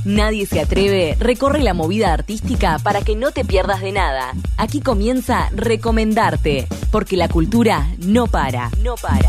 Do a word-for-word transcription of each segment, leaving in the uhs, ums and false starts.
Nadie se atreve, recorre la movida artística para que no te pierdas de nada. Aquí comienza Recomendarte, porque la cultura no para, no para.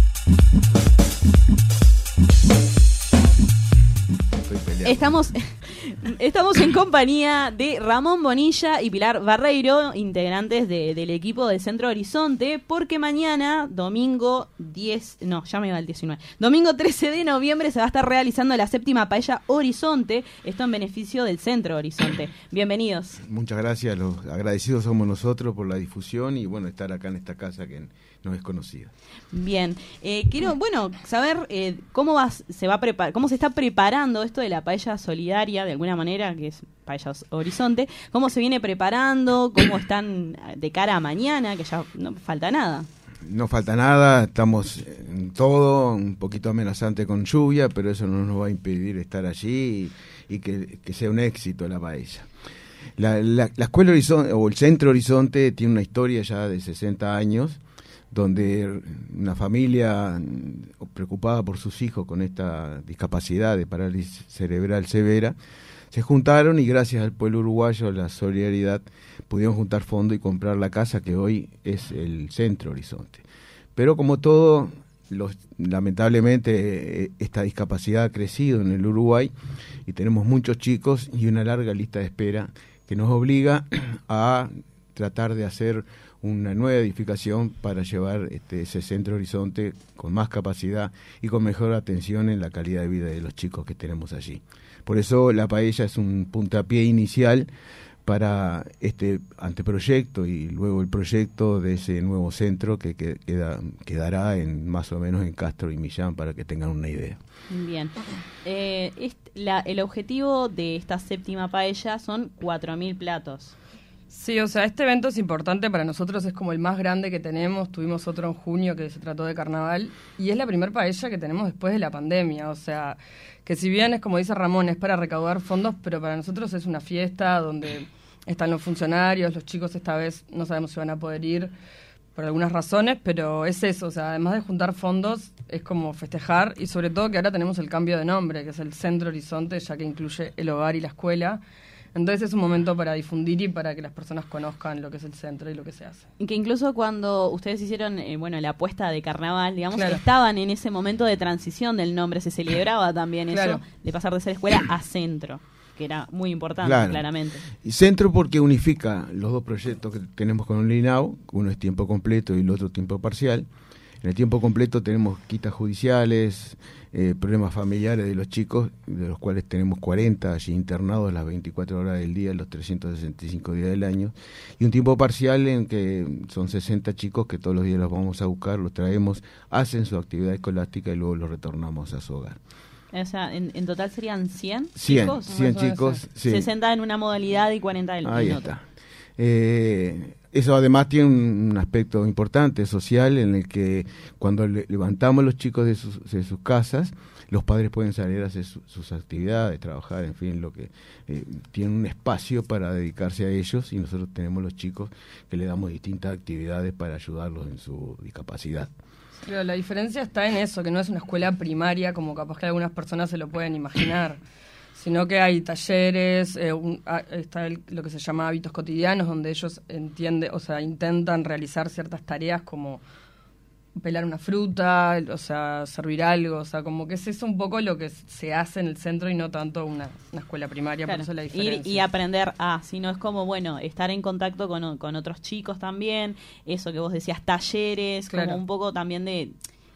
Estamos, estamos en compañía de Ramón Bonilla y Pilar Barreiro, integrantes de, del equipo del Centro Horizonte, porque mañana, domingo diez, no, ya me va el diecinueve, domingo trece de noviembre se va a estar realizando la séptima paella Horizonte, esto en beneficio del Centro Horizonte. Bienvenidos. Muchas gracias, los agradecidos somos nosotros por la difusión y bueno, estar acá en esta casa que no es conocida. Bien, eh, quiero, bueno, saber eh, cómo va, se va a preparar, cómo se está preparando esto de la paella solidaria, de alguna manera, que es Paella Horizonte, cómo se viene preparando, cómo están de cara a mañana, que ya no falta nada. No falta nada, estamos en todo, un poquito amenazante con lluvia, pero eso no nos va a impedir estar allí y, y que, que sea un éxito la paella. La, la, la Escuela Horizonte, o el Centro Horizonte, tiene una historia ya de sesenta años, donde una familia preocupada por sus hijos con esta discapacidad de parálisis cerebral severa, se juntaron y gracias al pueblo uruguayo, a la solidaridad, pudieron juntar fondos y comprar la casa que hoy es el Centro Horizonte. Pero como todo, los, lamentablemente esta discapacidad ha crecido en el Uruguay y tenemos muchos chicos y una larga lista de espera que nos obliga a tratar de hacer una nueva edificación para llevar este, ese Centro Horizonte con más capacidad y con mejor atención en la calidad de vida de los chicos que tenemos allí. Por eso la paella es un puntapié inicial para este anteproyecto y luego el proyecto de ese nuevo centro que, que queda, quedará en más o menos en Castro y Millán, para que tengan una idea. Bien. Eh, este, la, el objetivo de esta séptima paella son cuatro mil platos. Sí, o sea, este evento es importante para nosotros, es como el más grande que tenemos. Tuvimos otro en junio que se trató de carnaval y es la primer paella que tenemos después de la pandemia. O sea, que si bien es como dice Ramón, es para recaudar fondos, pero para nosotros es una fiesta donde están los funcionarios, los chicos esta vez no sabemos si van a poder ir por algunas razones, pero es eso, o sea, además de juntar fondos, es como festejar y sobre todo que ahora tenemos el cambio de nombre, que es el Centro Horizonte, ya que incluye el hogar y la escuela. Entonces es un momento para difundir y para que las personas conozcan lo que es el centro y lo que se hace. Y que incluso cuando ustedes hicieron eh, bueno la apuesta de carnaval, digamos, claro, estaban en ese momento de transición del nombre, se celebraba también claro, eso, de pasar de ser escuela a centro, que era muy importante, claro, claramente. Y centro porque unifica los dos proyectos que tenemos con el INAU, uno es tiempo completo y el otro tiempo parcial. En el tiempo completo tenemos quitas judiciales, eh, problemas familiares de los chicos, de los cuales tenemos cuarenta allí internados las veinticuatro horas del día, los trescientos sesenta y cinco días del año, y un tiempo parcial en que son sesenta chicos que todos los días los vamos a buscar, los traemos, hacen su actividad escolástica y luego los retornamos a su hogar. O sea, en, en total serían cien, cien chicos. cien chicos, sí. sesenta en una modalidad y cuarenta en otra. Ahí está. Eh, eso además tiene un, un aspecto importante social en el que cuando le, levantamos los chicos de sus, de sus casas, los padres pueden salir a hacer su, sus actividades, trabajar, en fin, lo que eh, tienen un espacio para dedicarse a ellos y nosotros tenemos los chicos que le damos distintas actividades para ayudarlos en su discapacidad. Pero la diferencia está en eso, que no es una escuela primaria como capaz que algunas personas se lo pueden imaginar, sino que hay talleres, eh, un, a, está el, lo que se llama hábitos cotidianos, donde ellos entienden, o sea, intentan realizar ciertas tareas como pelar una fruta, o sea, servir algo, o sea, como que es eso un poco lo que se hace en el centro y no tanto una, una escuela primaria, claro, por eso la diferencia. Ir y aprender a, sino es como, bueno, estar en contacto con, con otros chicos también, eso que vos decías, talleres, claro, como un poco también de...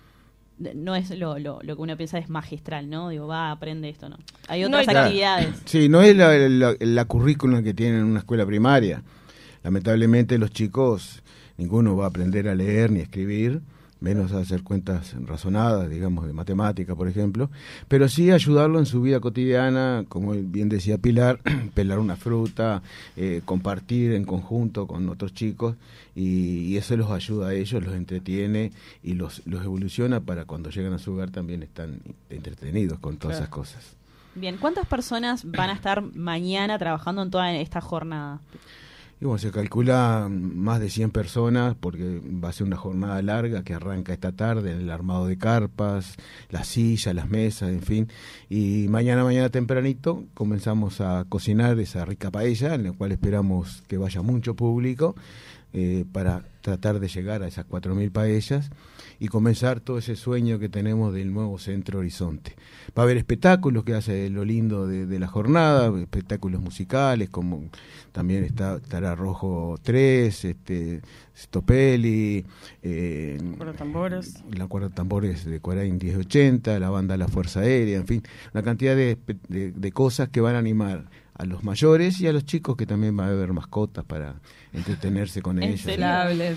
no es lo, lo, lo que uno piensa es magistral, ¿no? Digo, va, aprende esto, ¿no? Hay otras no hay actividades. Sí, no es la, la, la currículum que tienen en una escuela primaria. Lamentablemente los chicos, ninguno va a aprender a leer ni a escribir, menos a hacer cuentas razonadas, digamos, de matemática, por ejemplo, pero sí ayudarlo en su vida cotidiana, como bien decía Pilar, pelar una fruta, eh, compartir en conjunto con otros chicos, y, y eso los ayuda a ellos, los entretiene y los, los evoluciona para cuando llegan a su hogar también están entretenidos con todas claro, esas cosas. Bien, ¿cuántas personas van a estar mañana trabajando en toda esta jornada? Y bueno, se calcula más de cien personas porque va a ser una jornada larga que arranca esta tarde, el armado de carpas, las sillas, las mesas, en fin. Y mañana, mañana tempranito, comenzamos a cocinar esa rica paella, en la cual esperamos que vaya mucho público eh, para tratar de llegar a esas cuatro mil paellas y comenzar todo ese sueño que tenemos del nuevo Centro Horizonte. Va a haber espectáculos, que hace lo lindo de, de la jornada, espectáculos musicales, como también está, estará Rojo tres, este, Stopelli, eh, Cuerda Tambores, la Cuerda Tambores de Cuarain diez ochenta, la banda La Fuerza Aérea, en fin, una cantidad de, de, de cosas que van a animar a los mayores y a los chicos, que también va a haber mascotas para entretenerse con ellos. Inflables.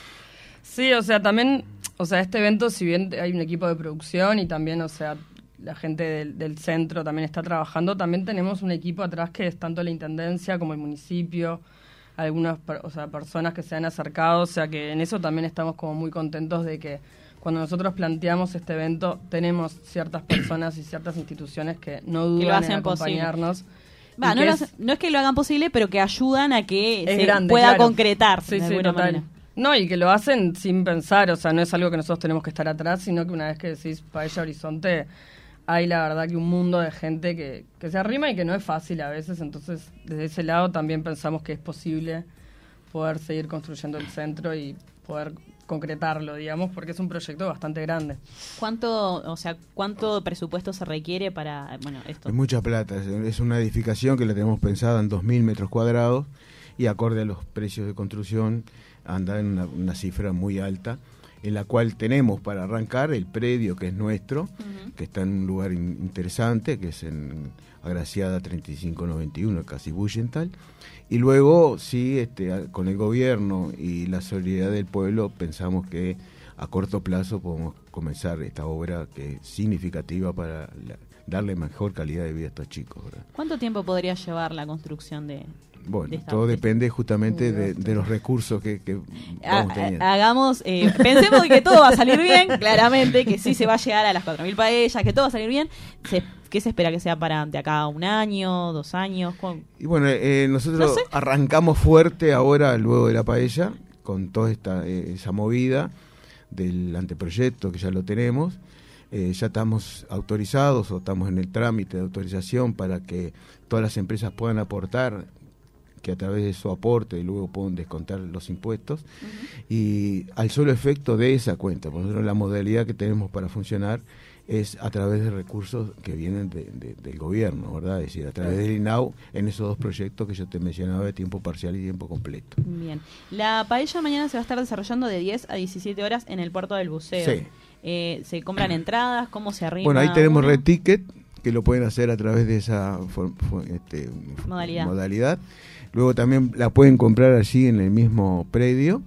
Sí, o sea, también, o sea, este evento, si bien hay un equipo de producción y también, o sea, la gente del, del centro también está trabajando, también tenemos un equipo atrás que es tanto la intendencia como el municipio, algunas, o sea, personas que se han acercado, o sea, que en eso también estamos como muy contentos de que cuando nosotros planteamos este evento tenemos ciertas personas y ciertas instituciones que no dudan en acompañarnos. Va, no, es, lo, no es que lo hagan posible, pero que ayudan a que se grande, pueda claro. concretar sí, de sí, alguna total. manera. No, y que lo hacen sin pensar, o sea, no es algo que nosotros tenemos que estar atrás, sino que una vez que decís Paella Horizonte, hay la verdad que un mundo de gente que, que se arrima y que no es fácil a veces, entonces desde ese lado también pensamos que es posible poder seguir construyendo el centro y poder concretarlo, digamos, porque es un proyecto bastante grande. ¿Cuánto, o sea, cuánto presupuesto se requiere para, bueno, esto? Es mucha plata, es una edificación que la tenemos pensada en dos mil metros cuadrados y acorde a los precios de construcción anda en una, una cifra muy alta, en la cual tenemos para arrancar el predio que es nuestro, uh-huh. que está en un lugar in, interesante, que es en Agraciada treinta y cinco noventa y uno, casi Bullental, y luego sí, este, con el gobierno y la solidaridad del pueblo pensamos que a corto plazo podemos comenzar esta obra que es significativa para la, darle mejor calidad de vida a estos chicos, ¿verdad? ¿Cuánto tiempo podría llevar la construcción de...? Bueno, todo depende justamente de, de los recursos que, que vamos teniendo. Hagamos, eh, pensemos que todo va a salir bien, claramente, que sí se va a llegar a las cuatro mil paellas, que todo va a salir bien. Se, ¿Qué se espera que sea para de acá a un año, dos años? ¿Cómo? Y bueno, eh, nosotros no sé. arrancamos fuerte ahora, luego de la paella, con toda esta eh, esa movida del anteproyecto, que ya lo tenemos. Eh, ya estamos autorizados o estamos en el trámite de autorización para que todas las empresas puedan aportar, que a través de su aporte y luego pueden descontar los impuestos, uh-huh. y al solo efecto de esa cuenta, por ejemplo, la modalidad que tenemos para funcionar es a través de recursos que vienen de, de, del gobierno, ¿verdad? Es decir, a través del I N A U en esos dos proyectos que yo te mencionaba de tiempo parcial y tiempo completo. Bien. La paella mañana se va a estar desarrollando de diez a diecisiete horas en el Puerto del Buceo. Sí. Eh, ¿Se compran entradas? ¿Cómo se arrima? Bueno, ahí tenemos uno? Red Ticket, que lo pueden hacer a través de esa for, for, este, modalidad. modalidad. Luego también la pueden comprar allí en el mismo predio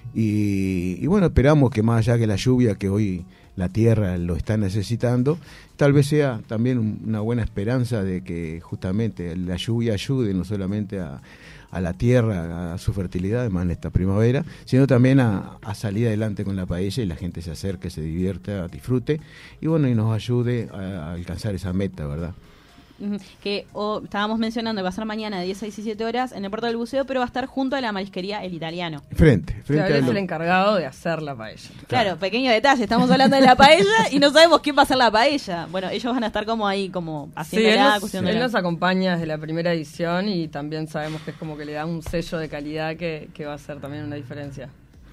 y, y bueno, esperamos que más allá que la lluvia que hoy la tierra lo está necesitando, tal vez sea también una buena esperanza de que justamente la lluvia ayude no solamente a, a la tierra, a su fertilidad, además en esta primavera, sino también a, a salir adelante con la paella y la gente se acerque, se divierta, disfrute y bueno, y nos ayude a, a alcanzar esa meta, ¿verdad? Que oh, estábamos mencionando que va a ser mañana de diez a diecisiete horas en el Puerto del Buceo, pero va a estar junto a la marisquería El Italiano. Frente, frente. Claro, a es lo... el encargado de hacer la paella. Claro, claro, pequeño detalle, estamos hablando de la paella y no sabemos quién va a hacer la paella. Bueno, ellos van a estar como ahí, como haciendo sí, la nos, cuestión él de la... nos acompaña desde la primera edición y también sabemos que es como que le da un sello de calidad que, que va a hacer también una diferencia.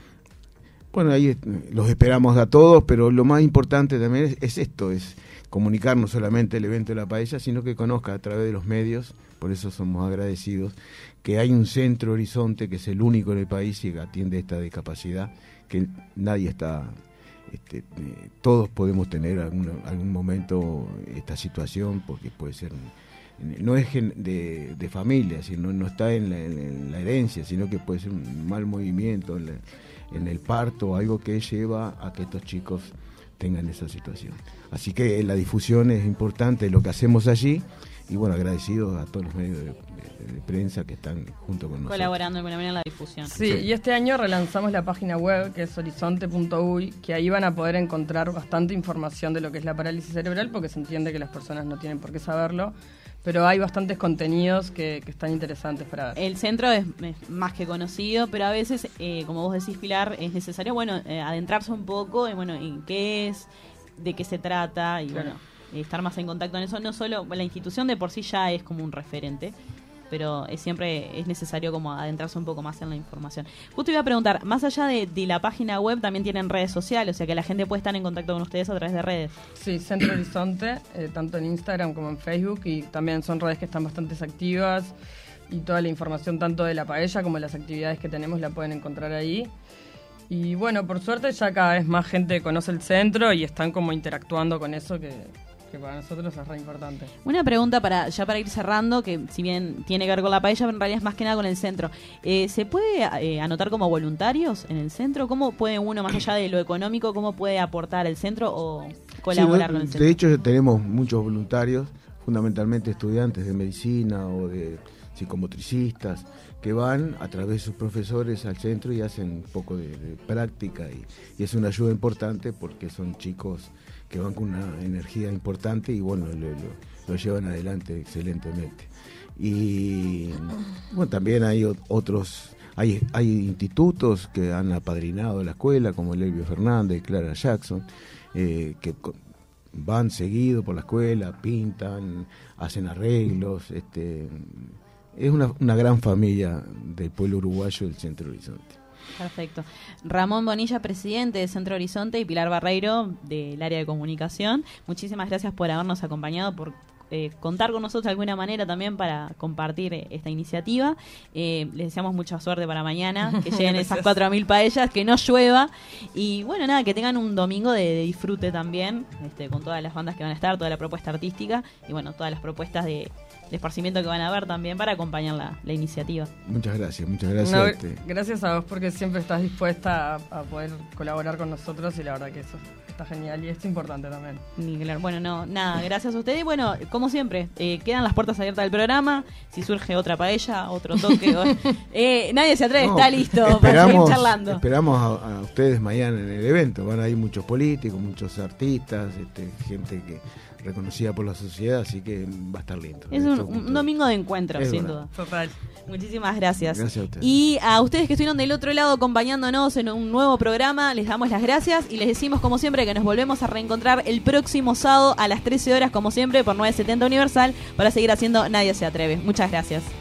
Bueno, ahí los esperamos a todos, pero lo más importante también es, es esto, es comunicar no solamente el evento de la paella, sino que conozca a través de los medios, por eso somos agradecidos, que hay un Centro Horizonte que es el único en el país y que atiende esta discapacidad, que nadie está, este, eh, todos podemos tener algún, algún momento esta situación, porque puede ser, no es de, de familia, sino no está en la, en la herencia, sino que puede ser un mal movimiento en, la, en el parto, algo que lleva a que estos chicos tengan esa situación. Así que la difusión es importante, lo que hacemos allí, y bueno, agradecidos a todos los medios de, de, de prensa que están junto con nosotros. Colaborando de alguna manera en la difusión. Sí, sí, y este año relanzamos la página web, que es horizonte punto uy, que ahí van a poder encontrar bastante información de lo que es la parálisis cerebral, porque se entiende que las personas no tienen por qué saberlo, pero hay bastantes contenidos que, que están interesantes para ver. El centro es, es más que conocido, pero a veces, eh, como vos decís, Pilar, es necesario, bueno, eh, adentrarse un poco en, bueno, en qué es, de qué se trata, y claro. bueno, estar más en contacto en eso. No solo, la institución de por sí ya es como un referente, pero es, siempre es necesario como adentrarse un poco más en la información. Justo iba a preguntar, más allá de, de la página web, también tienen redes sociales, o sea que la gente puede estar en contacto con ustedes a través de redes. Sí, Centro Horizonte, eh, tanto en Instagram como en Facebook, y también son redes que están bastante activas, y toda la información tanto de la paella como de las actividades que tenemos la pueden encontrar ahí. Y bueno, por suerte ya cada vez más gente conoce el centro y están como interactuando con eso que... que para nosotros es re importante. Una pregunta para ya para ir cerrando, que si bien tiene que ver con la paella, pero en realidad es más que nada con el centro. Eh, ¿Se puede eh, anotar como voluntarios en el centro? ¿Cómo puede uno, más allá de lo económico, cómo puede aportar el centro o colaborar sí, con el centro? De hecho, tenemos muchos voluntarios, fundamentalmente estudiantes de medicina o de psicomotricistas, que van a través de sus profesores al centro y hacen un poco de, de práctica, y, y es una ayuda importante porque son chicos que van con una energía importante y bueno, lo, lo, lo llevan adelante excelentemente. Y bueno, también hay otros, hay, hay institutos que han apadrinado la escuela, como el Elvio Fernández, Clara Jackson, eh, que van seguido por la escuela, pintan, hacen arreglos, este, es una, una gran familia del pueblo uruguayo del Centro Horizonte. Perfecto. Ramón Bonilla, presidente de Centro Horizonte, y Pilar Barreiro, del área de comunicación. Muchísimas gracias por habernos acompañado, por eh, contar con nosotros de alguna manera también para compartir eh, esta iniciativa. Eh, les deseamos mucha suerte para mañana, que lleguen esas cuatro mil paellas, que no llueva. Y bueno, nada, que tengan un domingo de, de disfrute también, este, con todas las bandas que van a estar, toda la propuesta artística y bueno, todas las propuestas de... de esparcimiento que van a ver también para acompañar la, la iniciativa. Muchas gracias, muchas gracias. No, este. Gracias a vos porque siempre estás dispuesta a, a poder colaborar con nosotros y la verdad que eso está genial y es importante también. Bueno, no, nada, gracias a ustedes. Bueno, como siempre, eh, quedan las puertas abiertas del programa. Si surge otra paella, otro toque, o, eh, nadie se atreve, no, está listo para seguir charlando. Esperamos a, a ustedes mañana en el evento. Van a ir muchos políticos, muchos artistas, este, gente que reconocida por la sociedad, así que va a estar lindo. Es un, un domingo de encuentro, es sin verdad. duda. Total. Muchísimas gracias. Gracias a ustedes. Y a ustedes que estuvieron del otro lado acompañándonos en un nuevo programa, les damos las gracias y les decimos como siempre que nos volvemos a reencontrar el próximo sábado a las trece horas como siempre por nueve setenta Universal para seguir haciendo Nadie se atreve. Muchas gracias.